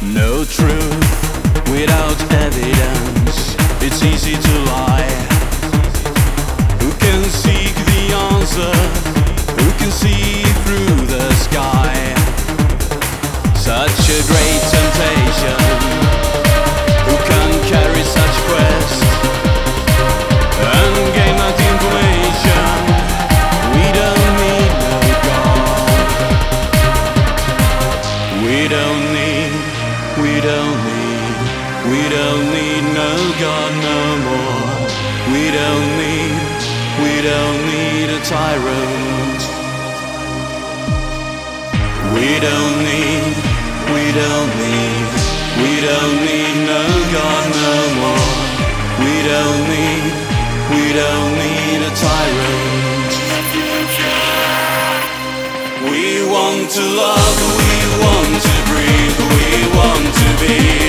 No truth without evidence. It's easy to lie. Who can seek the answer? Who can see through the sky? Such a great temptation. Who can carry such quest and gain that information? We don't need no God. We don't need no God no more. We don't need a tyrant. We don't need no God no more. We don't need a tyrant. We want to love, we want to breathe, we want to be